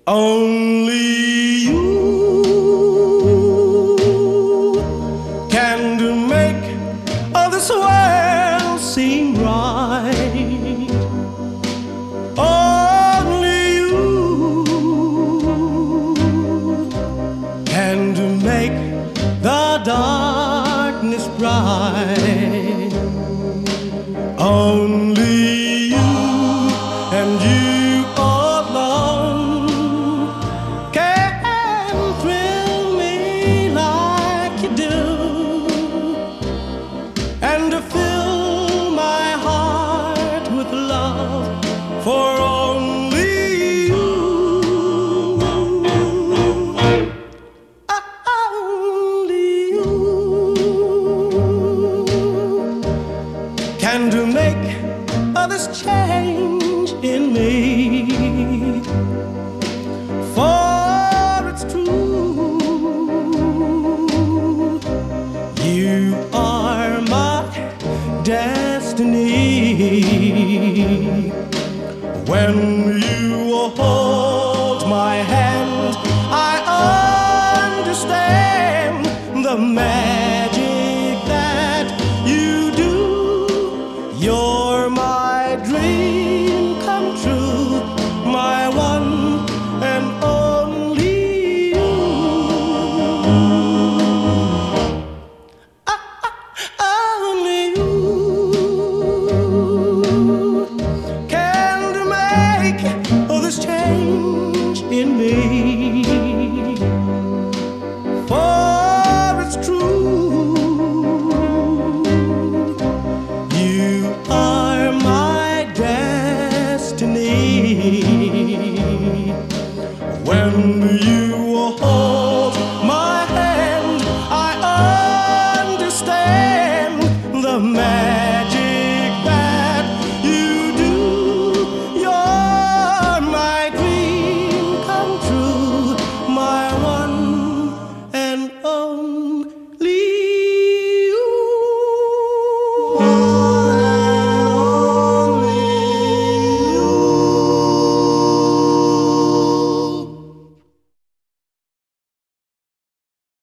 Only you can make all this world seem right. Only you can make the darkness bright. Only you and you alone can thrill me like you do, and to fill my heart with love for only you. Only you can make this change in me. For it's true, you are my destiny. When you hold my hand, I understand the magic that you do. You're my dream.